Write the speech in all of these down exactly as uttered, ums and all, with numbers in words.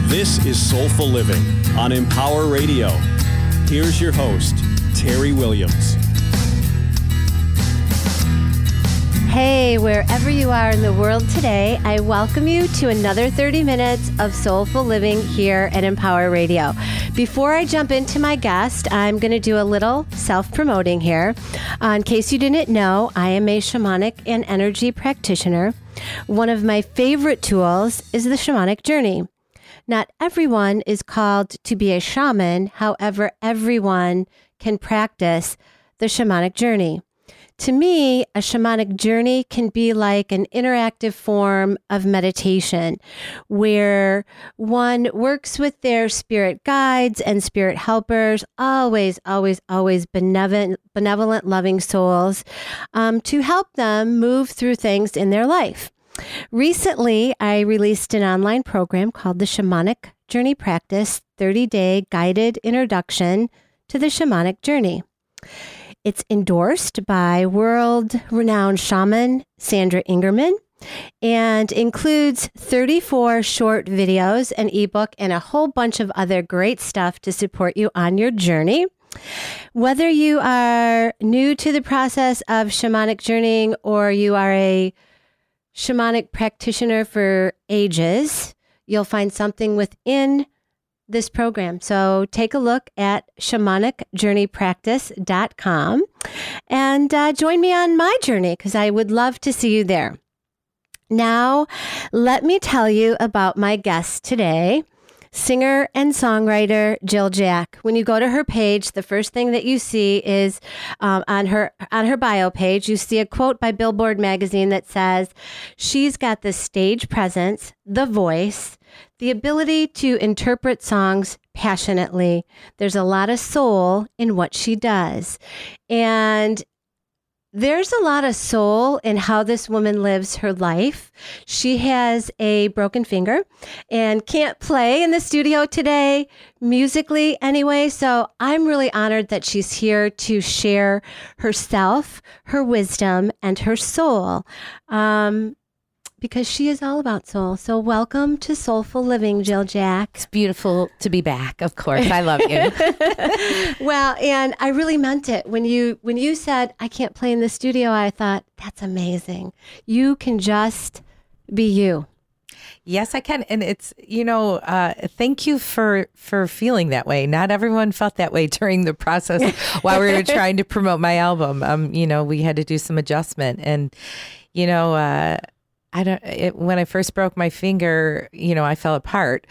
This is Soulful Living on Empower Radio. Here's your host, Terry Williams. Hey, wherever you are in the world today, I welcome you to another thirty minutes of Soulful Living here at Empower Radio. Before I jump into my guest, I'm going to do a little self-promoting here. Uh, in case you didn't know, I am a shamanic and energy practitioner. One of my favorite tools is the shamanic journey. Not everyone is called to be a shaman. However, everyone can practice the shamanic journey. To me, a shamanic journey can be like an interactive form of meditation where one works with their spirit guides and spirit helpers, always, always, always benevolent, benevolent loving souls, um, to help them move through things in their life. Recently, I released an online program called the Shamanic Journey Practice thirty-day Guided Introduction to the Shamanic Journey. It's endorsed by world-renowned shaman Sandra Ingerman and includes thirty-four short videos, an ebook, and a whole bunch of other great stuff to support you on your journey. Whether you are new to the process of shamanic journeying or you are a shamanic practitioner for ages, you'll find something within this program. So take a look at shamanic journey practice dot com and uh, join me on my journey because I would love to see you there. Now, let me tell you about my guest today, singer and songwriter Jill Jack. When you go to her page, the first thing that you see is um, on her on her bio page, you see a quote by Billboard magazine that says, "She's got the stage presence, the voice, the ability to interpret songs passionately. There's a lot of soul in what she does." And there's a lot of soul in how this woman lives her life. She has a broken finger and can't play in the studio today, musically anyway. So I'm really honored that she's here to share herself, her wisdom, and her soul. Um, because she is all about soul. So welcome to Soulful Living, Jill Jack. It's beautiful to be back, of course. I love you. Well, and I really meant it. When you when you said, I can't play in the studio, I thought, that's amazing. You can just be you. Yes, I can. And it's, you know, uh, thank you for, for feeling that way. Not everyone felt that way during the process while we were trying to promote my album. Um, you know, we had to do some adjustment. And, you know, uh, I don't, it, when I first broke my finger, you know, I fell apart,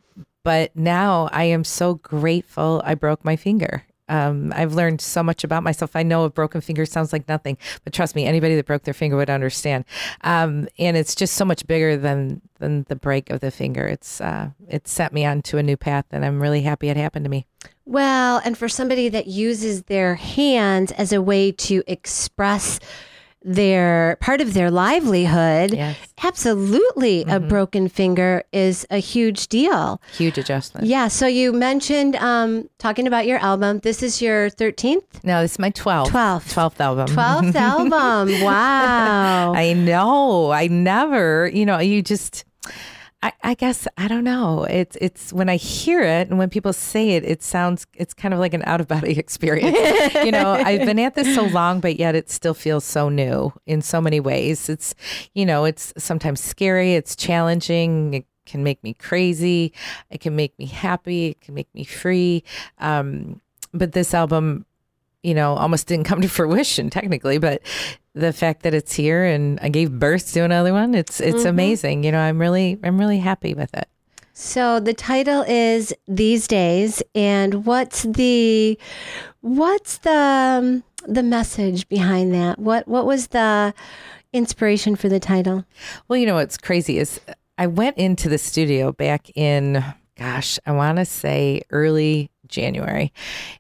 but now I am so grateful I broke my finger. Um, I've learned so much about myself. I know a broken finger sounds like nothing, but trust me, anybody that broke their finger would understand. Um, and it's just so much bigger than, than the break of the finger. It's, uh, it set me onto a new path, and I'm really happy it happened to me. Well, and for somebody that uses their hands as a way to express their part of their livelihood, yes. Absolutely, mm-hmm. A broken finger is a huge deal. Huge adjustment. Yeah. So you mentioned um, talking about your album. This is your thirteenth? No, this is my twelfth. twelfth. twelfth album. twelfth album. Wow. I know. I never, you know, you just... I, I guess, I don't know. It's it's when I hear it and when people say it, it sounds, it's kind of like an out of body experience. You know, I've been at this so long, but yet it still feels so new in so many ways. It's, you know, it's sometimes scary. It's challenging. It can make me crazy. It can make me happy. It can make me free. Um, but this album, you know, almost didn't come to fruition technically, but the fact that it's here and I gave birth to another one, it's it's mm-hmm. amazing. You know, I'm really I'm really happy with it. So the title is These Days, and what's the what's the um, the message behind that? What what was the inspiration for the title? Well, you know what's crazy is I went into the studio back in, gosh, I want to say early January,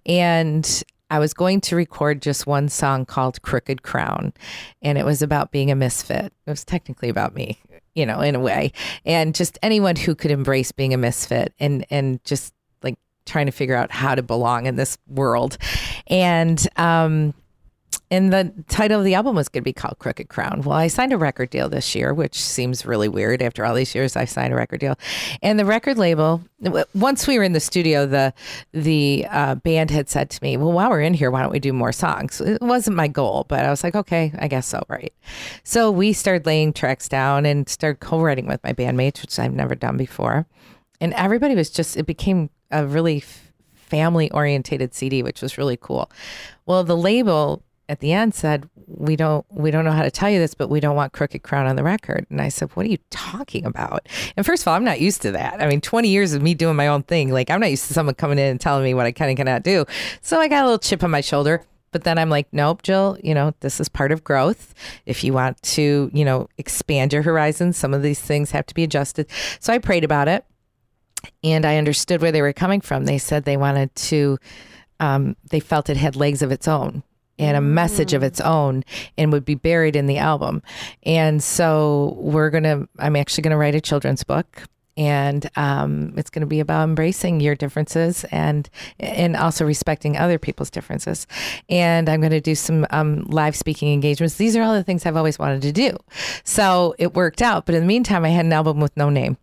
and I was going to record just one song called Crooked Crown, and it was about being a misfit. It was technically about me, you know, in a way, and just anyone who could embrace being a misfit and, and just like trying to figure out how to belong in this world. And um, and the title of the album was going to be called Crooked Crown. Well, I signed a record deal this year, which seems really weird. After all these years, I signed a record deal. And the record label, once we were in the studio, the the uh, band had said to me, well, while we're in here, why don't we do more songs? It wasn't my goal, but I was like, okay, I guess so, right? So we started laying tracks down and started co-writing with my bandmates, which I've never done before. And everybody was just, it became a really family-orientated C D, which was really cool. Well, the label at the end said, we don't we don't know how to tell you this, but we don't want Crooked Crown on the record. And I said, what are you talking about? And first of all, I'm not used to that. I mean, twenty years of me doing my own thing. Like, I'm not used to someone coming in and telling me what I can and cannot do. So I got a little chip on my shoulder. But then I'm like, nope, Jill, you know, this is part of growth. If you want to, you know, expand your horizons, some of these things have to be adjusted. So I prayed about it, and I understood where they were coming from. They said they wanted to, um, they felt it had legs of its own and a message of its own and would be buried in the album. And so we're going to, I'm actually going to write a children's book, and um, it's going to be about embracing your differences and and also respecting other people's differences. And I'm going to do some um, live speaking engagements. These are all the things I've always wanted to do. So it worked out. But in the meantime, I had an album with no name.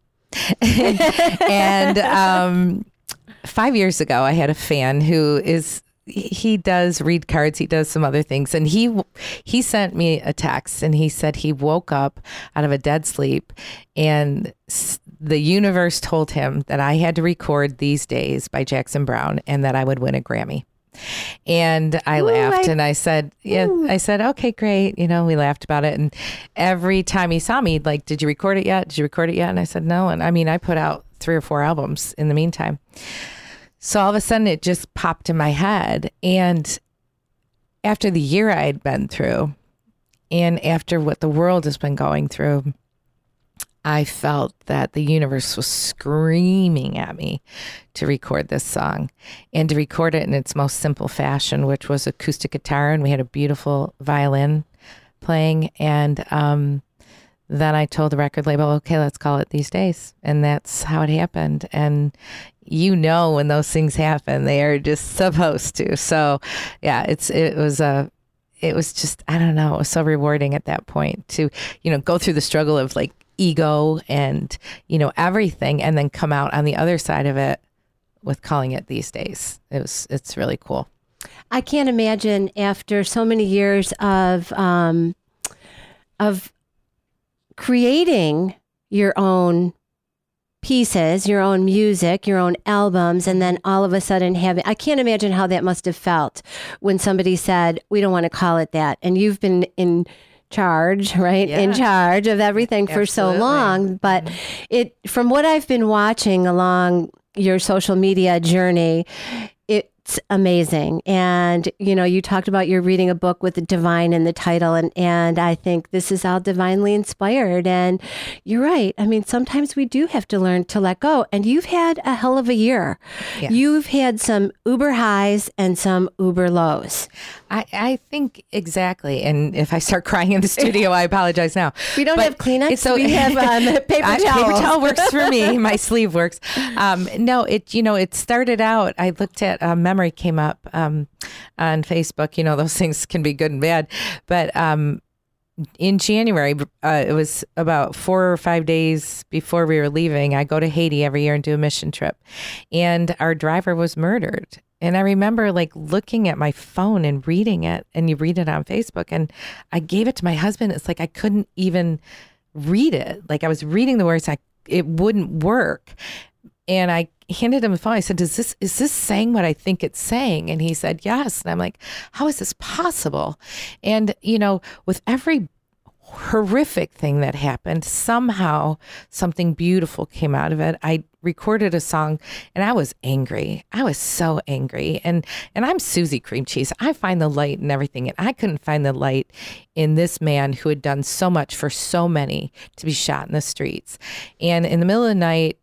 and um, five years ago, I had a fan who is, he does read cards. He does some other things. And he he sent me a text, and he said he woke up out of a dead sleep, and the universe told him that I had to record These Days by Jackson Browne and that I would win a Grammy. And I Ooh, laughed I, and I said, yeah, Ooh. I said, okay, great. You know, we laughed about it. And every time he saw me, he'd like, did you record it yet? Did you record it yet? And I said, no. And I mean, I put out three or four albums in the meantime. So all of a sudden it just popped in my head. And after the year I had been through, and after what the world has been going through, I felt that the universe was screaming at me to record this song, and to record it in its most simple fashion, which was acoustic guitar. And we had a beautiful violin playing. And um, then I told the record label, okay, let's call it These Days. And that's how it happened. And you know, when those things happen, they are just supposed to. So yeah, it's, it was a, it was just, I don't know, it was so rewarding at that point to, you know, go through the struggle of like ego and, you know, everything, and then come out on the other side of it with calling it These Days. It was, it's really cool. I can't imagine after so many years of, um, of creating your own pieces, your own music, your own albums, and then all of a sudden having, I can't imagine how that must have felt when somebody said, we don't want to call it that. And you've been in charge, right? Yeah. In charge of everything for Absolutely. So long. But it, from what I've been watching along your social media journey, it's amazing. And, you know, you talked about you're reading a book with the divine in the title, and, and I think this is all divinely inspired. And you're right. I mean, sometimes we do have to learn to let go. And you've had a hell of a year. Yeah. You've had some uber highs and some uber lows. I, I think exactly. And if I start crying in the studio, I apologize now. We don't but have Kleenex. So we have um, paper I, towel. Paper towel works for me. My sleeve works. Um, no, it, you know, it started out, I looked at, uh, memory came up um, on Facebook. You know, those things can be good and bad. But um, in January, uh, it was about four or five days before we were leaving. I go to Haiti every year and do a mission trip. And our driver was murdered. And I remember like looking at my phone and reading it, and you read it on Facebook, and I gave it to my husband. It's like I couldn't even read it. Like I was reading the words, I, it wouldn't work. And I handed him the phone. I said, "Is this is this saying what I think it's saying?" And he said, "Yes." And I'm like, "How is this possible?" And you know, with every horrific thing that happened, somehow something beautiful came out of it. I recorded a song, and I was angry. I was so angry. And and I'm Susie Cream Cheese. I find the light in everything, and I couldn't find the light in this man who had done so much for so many to be shot in the streets. And in the middle of the night,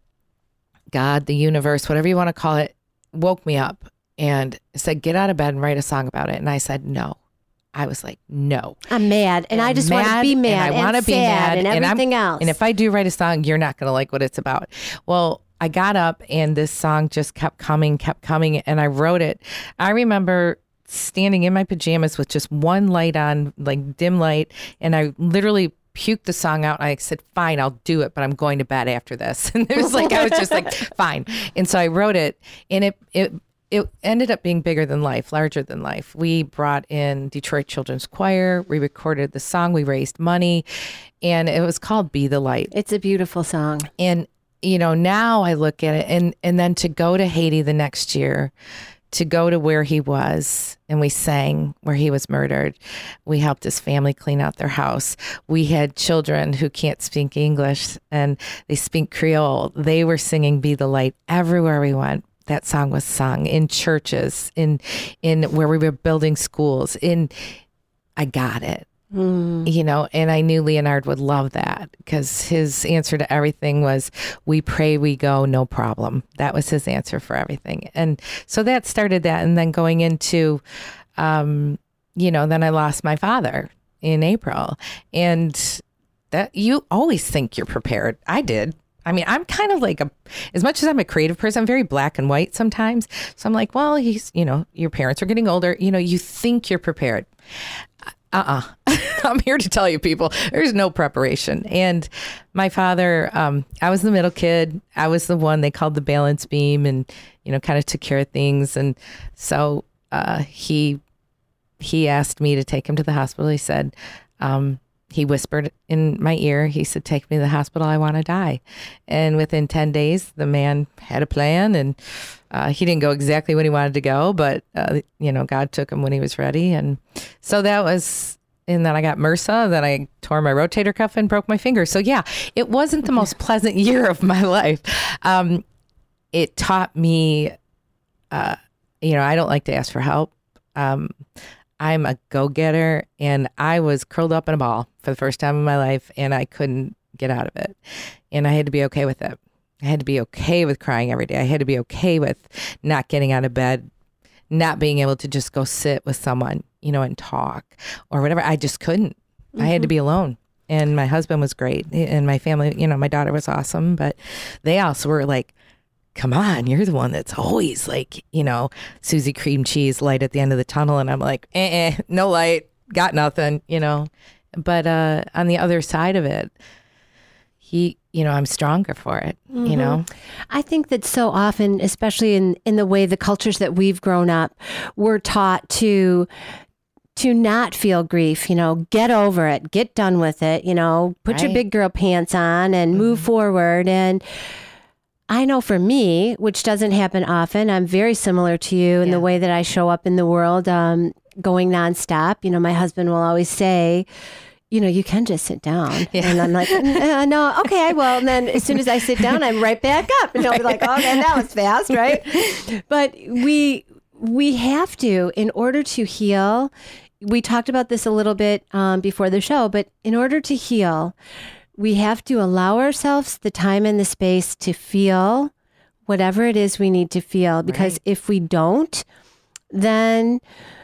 God, the universe, whatever you want to call it, woke me up and said, "Get out of bed and write a song about it." And I said, "No." I was like, "No, I'm mad, and, and I just want to be mad, and I want to be mad, and everything and else. And if I do write a song, you're not going to like what it's about." Well, I got up, and this song just kept coming, kept coming, and I wrote it. I remember standing in my pajamas with just one light on, like dim light, and I literally puked the song out. I said, fine, I'll do it, but I'm going to bed after this. And it was like, I was just like, fine. And so I wrote it, and it, it, it ended up being bigger than life, larger than life. We brought in Detroit Children's Choir. We recorded the song. We raised money, and it was called Be the Light. It's a beautiful song. And, you know, now I look at it, and, and then to go to Haiti the next year, to go to where he was, and we sang where he was murdered. We helped his family clean out their house. We had children who can't speak English and they speak Creole. They were singing Be the Light everywhere we went. That song was sung in churches, in in where we were building schools. In I got it. Mm. You know, and I knew Leonard would love that because his answer to everything was, we pray, we go, no problem. That was his answer for everything. And so that started that. And then going into, um, you know, then I lost my father in April. And that you always think you're prepared. I did. I mean, I'm kind of like a, as much as I'm a creative person, I'm very black and white sometimes. So I'm like, well, he's, you know, your parents are getting older. You know, you think you're prepared. Uh-uh. I'm here to tell you, people, there's no preparation. And my father, um, I was the middle kid. I was the one they called the balance beam and, you know, kind of took care of things. And so uh, he he asked me to take him to the hospital. He said, um, he whispered in my ear, he said, take me to the hospital. I want to die. And within ten days, the man had a plan, and uh, he didn't go exactly when he wanted to go, but, uh, you know, God took him when he was ready. And so that was, and then I got MRSA, then I tore my rotator cuff and broke my finger. So yeah, it wasn't the most pleasant year of my life. Um, it taught me, uh, you know, I don't like to ask for help. Um, I'm a go-getter, and I was curled up in a ball for the first time in my life, and I couldn't get out of it. And I had to be okay with it. I had to be okay with crying every day. I had to be okay with not getting out of bed, not being able to just go sit with someone, you know, and talk or whatever. I just couldn't. Mm-hmm. I had to be alone. And my husband was great, and my family, you know, my daughter was awesome, but they also were like, come on, you're the one that's always like, you know, Susie cream cheese light at the end of the tunnel. And I'm like, eh, eh no light, got nothing, you know. But uh, on the other side of it, he, you know, I'm stronger for it, mm-hmm. you know. I think that so often, especially in, in the way the cultures that we've grown up, we're taught to to not feel grief, you know, get over it, get done with it, you know, put right. your big girl pants on and mm-hmm. move forward. And I know for me, which doesn't happen often, I'm very similar to you in yeah. the way that I show up in the world, um, going nonstop. You know, my husband will always say, you know, you can just sit down. Yeah. And I'm like, uh, no, okay, I will. And then as soon as I sit down, I'm right back up. And he'll be like, oh, okay, that was fast, right? But we we have to, in order to heal, we talked about this a little bit um, before the show, but in order to heal, we have to allow ourselves the time and the space to feel whatever it is we need to feel. Because right. if we don't, then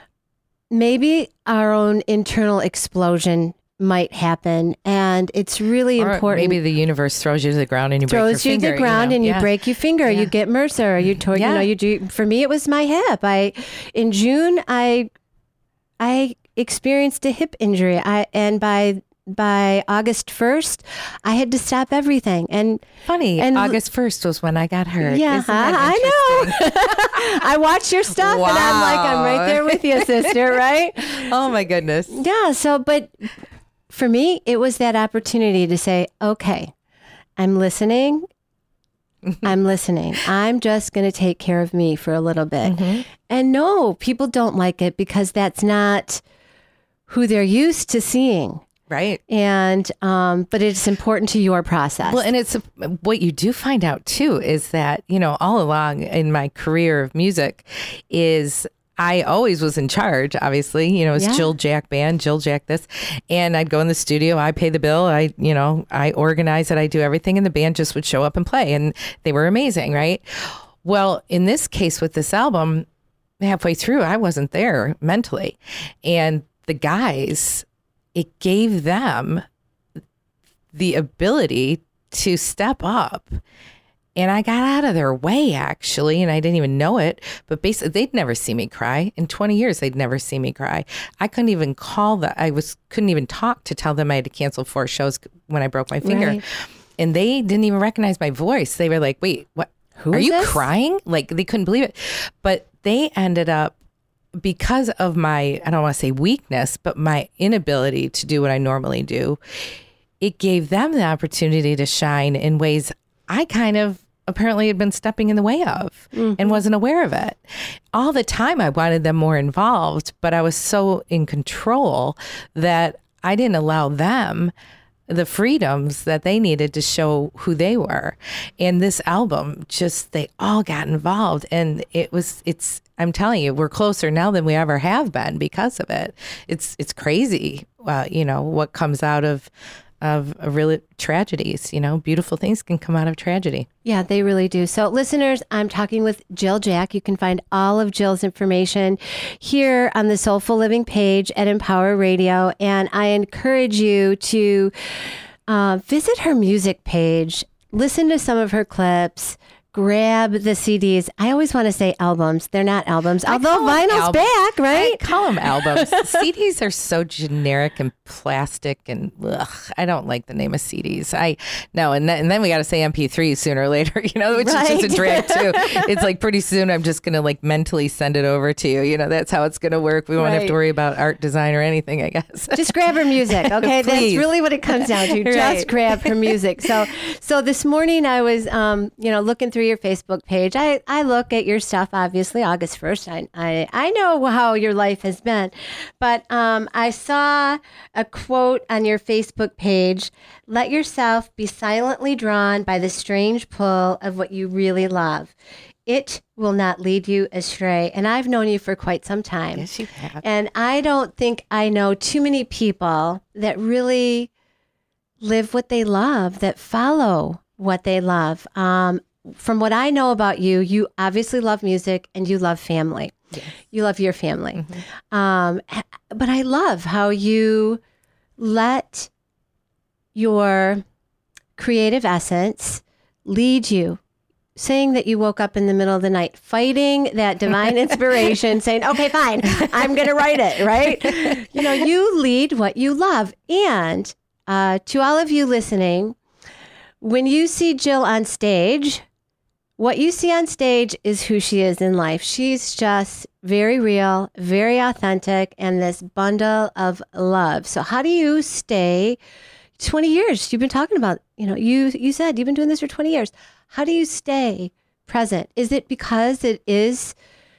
maybe our own internal explosion might happen. And it's really or important. Maybe the universe throws you to the ground and you break your finger. Throws you to the ground you know? and you yeah. break your finger. Yeah. You get MRSA. Or you, tore, yeah. you know, you do. For me, it was my hip. I in June, I I experienced a hip injury. I and by By August first, I had to stop everything. And funny, and August first was when I got hurt. Yeah, I know. I watch your stuff wow. and I'm like, I'm right there with you, sister, right? Oh my goodness. Yeah. So, but for me, it was that opportunity to say, okay, I'm listening. I'm listening. I'm just going to take care of me for a little bit. Mm-hmm. And no, people don't like it because that's not who they're used to seeing. Right. And, um, but it's important to your process. Well, and it's what you do find out too, is that, you know, all along in my career of music is I always was in charge, obviously, you know, it's yeah. Jill Jack band, Jill Jack this, and I'd go in the studio, I pay the bill, I, you know, I organize it, I do everything, and the band just would show up and play, and they were amazing, right? Well, in this case with this album, halfway through, I wasn't there mentally, and the guys, it gave them the ability to step up And I got out of their way, actually, and I didn't even know it. But basically, they'd never see me cry. In twenty years, they'd never see me cry. I couldn't even call the, I was couldn't even talk to tell them I had to cancel four shows when I broke my finger. Right. And they didn't even recognize my voice. They were like, wait, what? Who are is you this? crying? Like, they couldn't believe it. But they ended up, because of my, I don't want to say weakness, but my inability to do what I normally do, it gave them the opportunity to shine in ways I kind of apparently had been stepping in the way of mm-hmm. and wasn't aware of it. All the time I wanted them more involved, but I was so in control that I didn't allow them the freedoms that they needed to show who they were. And this album, just, they all got involved. And it was, it's, I'm telling you, we're closer now than we ever have been because of it. It's, it's crazy, uh, you know, what comes out of, of really tragedies. You know, beautiful things can come out of tragedy. Yeah, they really do. So listeners, I'm talking with Jill Jack. You can find all of Jill's information here on the Soulful Living page at Empower Radio. And I encourage you to uh, visit her music page, listen to some of her clips, grab the C Ds. I always want to say albums. They're not albums, I although vinyl's album. back, right? I call them albums. C Ds are so generic and plastic, and ugh, I don't like the name of C Ds. I no, and then, and then we got to say M P threes sooner or later, you know, which Right. is just a drag too. It's like pretty soon I'm just gonna like mentally send it over to you. You know, that's how it's gonna work. We won't have Right. to worry about art design or anything, I guess. Just grab her music, okay? That's Please. really what it comes down to. Just Right. grab her music. So, so this morning I was, um, you know, looking through your Facebook page. I, I look at your stuff, obviously, August first. I, I, I know how your life has been. But um, I saw a quote on your Facebook page: let yourself be silently drawn by the strange pull of what you really love. It will not lead you astray. And I've known you for quite some time. Yes, you have. And I don't think I know too many people that really live what they love, that follow what they love. Um, from what I know about you, you obviously love music and you love family. Yes. You love your family. Mm-hmm. Um, but I love how you let your creative essence lead you, saying that you woke up in the middle of the night, fighting that divine inspiration, saying, okay, fine, I'm going to write it, right? You know, you lead what you love. And uh, to all of you listening, when you see Jill on stage, what you see on stage is who she is in life. She's just very real, very authentic, and this bundle of love. So how do you stay twenty years? You've been talking about, you know, you you said you've been doing this for twenty years. How do you stay present? Is it because it is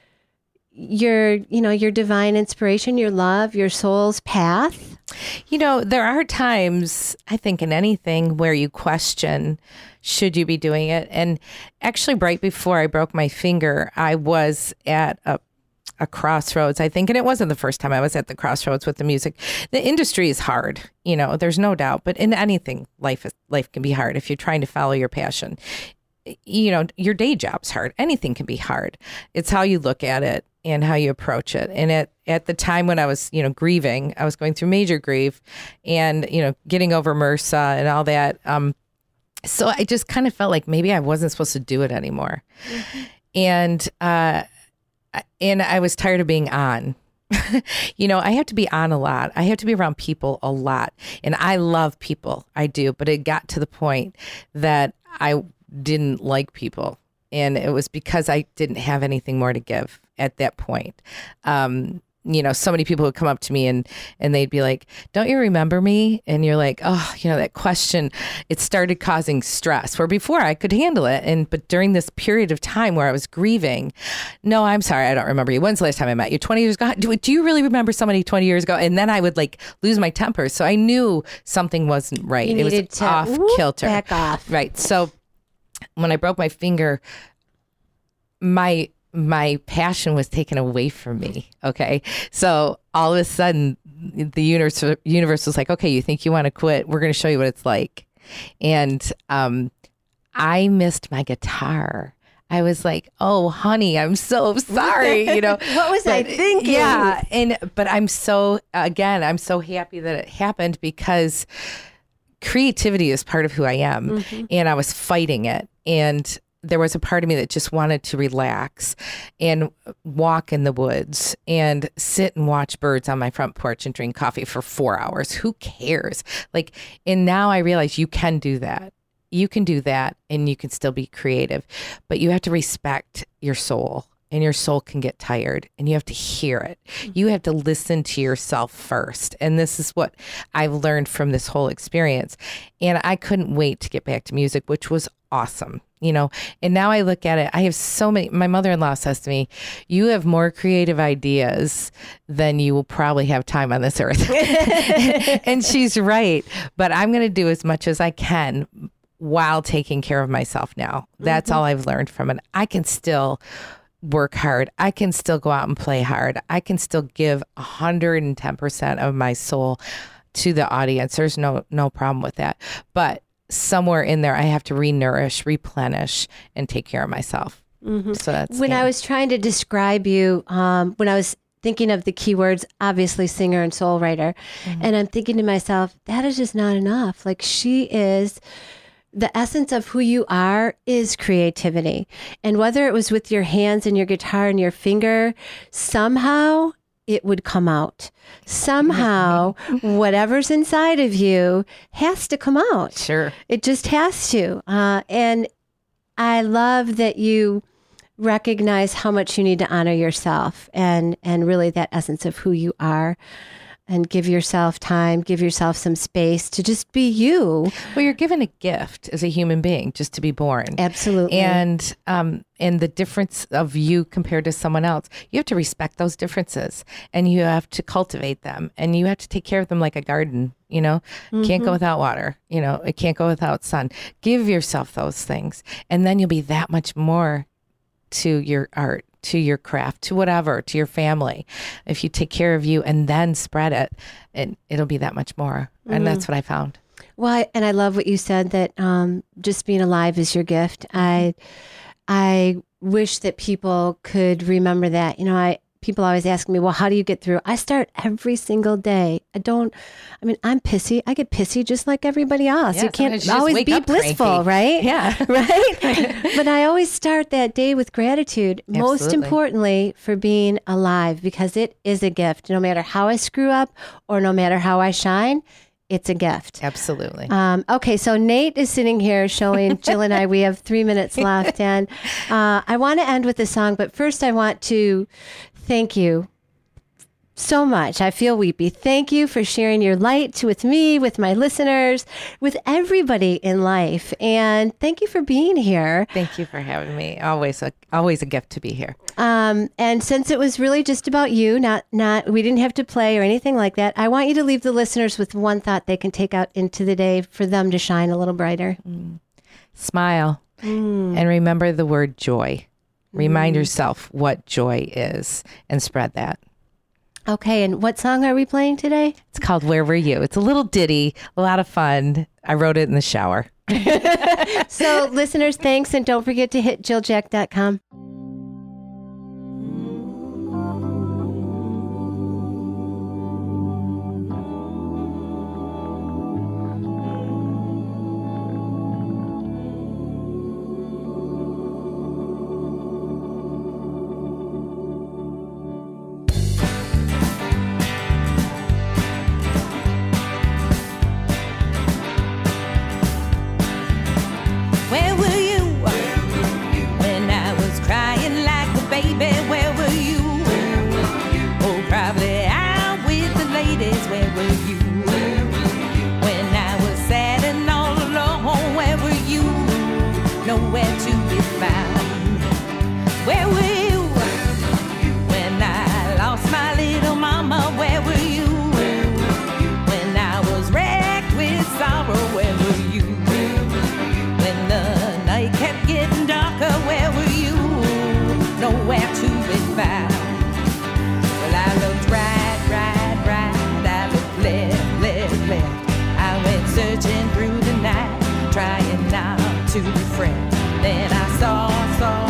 your, you know, your divine inspiration, your love, your soul's path? You know, there are times, I think, in anything where you question, should you be doing it? And actually, right before I broke my finger, I was at a, a crossroads, I think. And it wasn't the first time I was at the crossroads with the music. The industry is hard, you know, there's no doubt. But in anything, life is, life can be hard if you're trying to follow your passion. You know, your day job's hard. Anything can be hard. It's how you look at it and how you approach it. And at, at the time when I was, you know, grieving, I was going through major grief and, you know, getting over MRSA and all that. Um, so I just kind of felt like maybe I wasn't supposed to do it anymore. Mm-hmm. And, uh, and I was tired of being on. You know, I have to be on a lot. I have to be around people a lot. And I love people. I do. But it got to the point that I didn't like people. And it was because I didn't have anything more to give at that point. Um, you know, so many people would come up to me and, and they'd be like, don't you remember me? And you're like, oh, you know, that question, it started causing stress where before I could handle it. And, but during this period of time where I was grieving, no, I'm sorry, I don't remember you. When's the last time I met you? twenty years ago? Do, do you really remember somebody twenty years ago? And then I would like lose my temper. So I knew something wasn't right. You it was needed to off whoop, kilter. back off. Right. So when I broke my finger, my my passion was taken away from me. Okay. So all of a sudden the universe, universe was like, okay, you think you want to quit? We're going to show you what it's like. And um, I missed my guitar. I was like, oh, honey, I'm so sorry. You know, What was I But, thinking? Yeah. And, but I'm so, again, I'm so happy that it happened because creativity is part of who I am. Mm-hmm. And I was fighting it. And there was a part of me that just wanted to relax and walk in the woods and sit and watch birds on my front porch and drink coffee for four hours. Who cares? Like, and now I realize you can do that. You can do that and you can still be creative, but you have to respect your soul. And your soul can get tired and you have to hear it. You have to listen to yourself first. And this is what I've learned from this whole experience. And I couldn't wait to get back to music, which was awesome, you know. And now I look at it, I have so many, my mother-in-law says to me, you have more creative ideas than you will probably have time on this earth. And she's right. But I'm going to do as much as I can while taking care of myself now. That's mm-hmm. all I've learned from it. I can still work hard. I can still go out and play hard. I can still give one hundred ten percent of my soul to the audience. There's no no problem with that. But somewhere in there, I have to re-nourish, replenish, and take care of myself. Mm-hmm. So that's when yeah. I was trying to describe you, um, when I was thinking of the keywords, obviously singer and soul writer, mm-hmm. and I'm thinking to myself, that is just not enough. Like, she is... the essence of who you are is creativity. And whether it was with your hands and your guitar and your finger, somehow it would come out. Somehow, whatever's inside of you has to come out. Sure. It just has to. Uh, and I love that you recognize how much you need to honor yourself and, and really that essence of who you are. And give yourself time, give yourself some space to just be you. Well, you're given a gift as a human being just to be born. Absolutely. And um, and the difference of you compared to someone else, you have to respect those differences and you have to cultivate them and you have to take care of them like a garden. You know, mm-hmm. can't go without water. You know, it can't go without sun. Give yourself those things and then you'll be that much more to your art, to your craft, to whatever, to your family. If you take care of you and then spread it, it it'll be that much more. Mm-hmm. And that's what I found. Well, I, and I love what you said, that um, just being alive is your gift. I, I wish that people could remember that. You know, I people always ask me, well, how do you get through? I start every single day. I don't, I mean, I'm pissy. I get pissy just like everybody else. Yeah, you can't you always be blissful, cranky. right? Yeah. Right? But I always start that day with gratitude, Absolutely. most importantly for being alive, because it is a gift. No matter how I screw up or no matter how I shine, it's a gift. Absolutely. Um, okay, so Nate is sitting here showing Jill and I, we have three minutes left. And uh, I want to end with a song, but first I want to thank you so much. I feel weepy. Thank you for sharing your light to, with me, with my listeners, with everybody in life. And thank you for being here. Thank you for having me. Always a always a gift to be here. Um, and since it was really just about you, not not we didn't have to play or anything like that, I want you to leave the listeners with one thought they can take out into the day for them to shine a little brighter. Mm. Smile mm. and remember the word joy. Remind mm. yourself what joy is and spread that. Okay, and what song are we playing today? It's called Where Were You? It's a little ditty, a lot of fun. I wrote it in the shower. So listeners, thanks, and don't forget to hit jill jack dot com. Where were you when I was crying like a baby? Where were you? Oh, probably out with the ladies. Where were you when I was sad and all alone? Where were you? Nowhere to be found. Where were you when I lost my little mama? Where were you when I was wrecked with sorrow? Where were you? It kept getting darker. Where were you? Nowhere to be found. Well, I looked right, right, right. I looked left, left, left. I went searching through the night, trying not to fret. Then I saw, saw